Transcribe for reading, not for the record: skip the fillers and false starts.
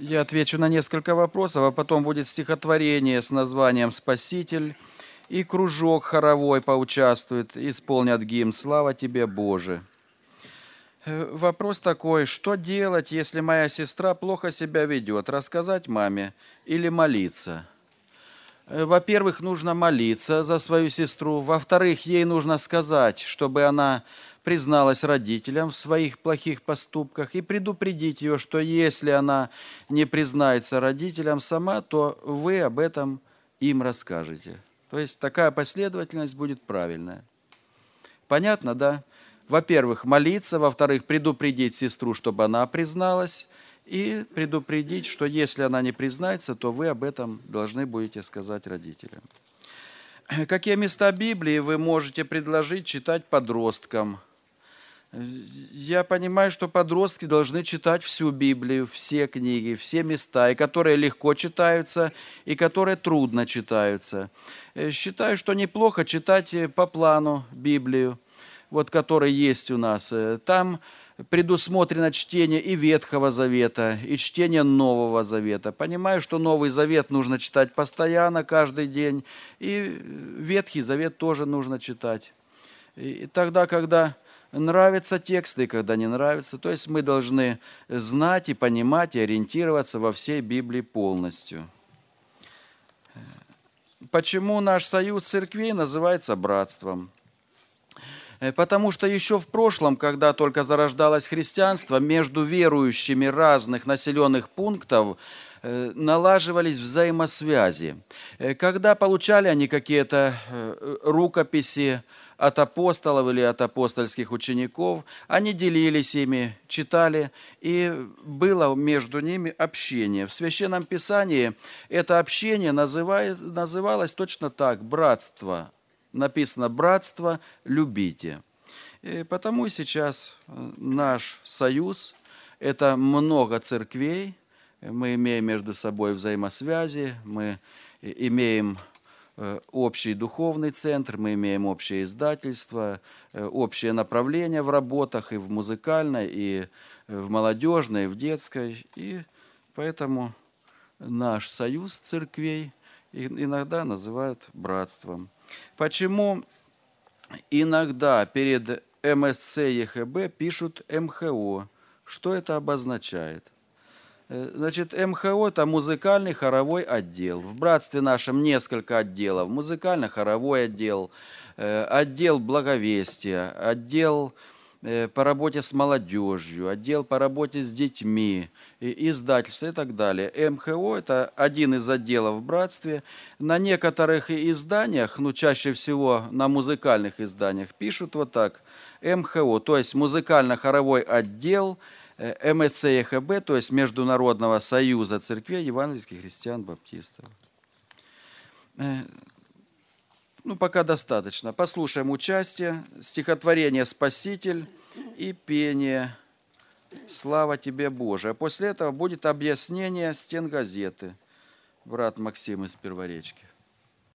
Я отвечу на несколько вопросов, а потом будет стихотворение с названием «Спаситель», и кружок хоровой поучаствует, исполнят гимн «Слава тебе, Боже». Вопрос такой: что делать, если моя сестра плохо себя ведет? Рассказать маме или молиться? Во-первых, нужно молиться за свою сестру. Во-вторых, ей нужно сказать, чтобы она призналась родителям в своих плохих поступках и предупредить ее, что если она не признается родителям сама, то вы об этом им расскажете. То есть такая последовательность будет правильная. Понятно, да? Во-первых, молиться, во-вторых, предупредить сестру, чтобы она призналась, и предупредить, что если она не признается, то вы об этом должны будете сказать родителям. Какие места Библии вы можете предложить читать подросткам? Я понимаю, что подростки должны читать всю Библию, все книги, все места, и которые легко читаются, и которые трудно читаются. Считаю, что неплохо читать по плану Библию, вот который есть у нас. Там предусмотрено чтение и Ветхого Завета, и чтение Нового Завета. Понимаю, что Новый Завет нужно читать постоянно, каждый день, и Ветхий Завет тоже нужно читать. И тогда, когда нравятся тексты, и когда не нравятся, то есть мы должны знать и понимать, и ориентироваться во всей Библии полностью. Почему наш союз церквей называется братством? Потому что еще в прошлом, когда только зарождалось христианство, между верующими разных населенных пунктов налаживались взаимосвязи. Когда получали они какие-то рукописи от апостолов или от апостольских учеников, они делились ими, читали, и было между ними общение. В Священном Писании это общение называлось точно так – братство. Написано «братство, любите». И потому сейчас наш союз – это много церквей, мы имеем между собой взаимосвязи, мы имеем общий духовный центр, мы имеем общее издательство, общее направление в работах и в музыкальной, и в молодежной, и в детской. И поэтому наш союз церквей иногда называют братством. Почему иногда перед МСЦ ЕХБ пишут МХО? Что это обозначает? Значит, МХО – это музыкальный хоровой отдел. В братстве нашем несколько отделов. Музыкально-хоровой отдел, отдел благовестия, отдел по работе с молодежью, отдел по работе с детьми, издательство и так далее. МХО – это один из отделов в братстве. На некоторых изданиях, чаще всего на музыкальных изданиях, пишут вот так: МХО, то есть музыкально-хоровой отдел МСЦ ЕХБ, то есть Международного союза церквей евангельских христиан-баптистов. Пока достаточно. Послушаем участие, стихотворение «Спаситель» и пение «Слава тебе, Боже». А после этого будет объяснение стенгазеты. Брат Максим из Перворечки.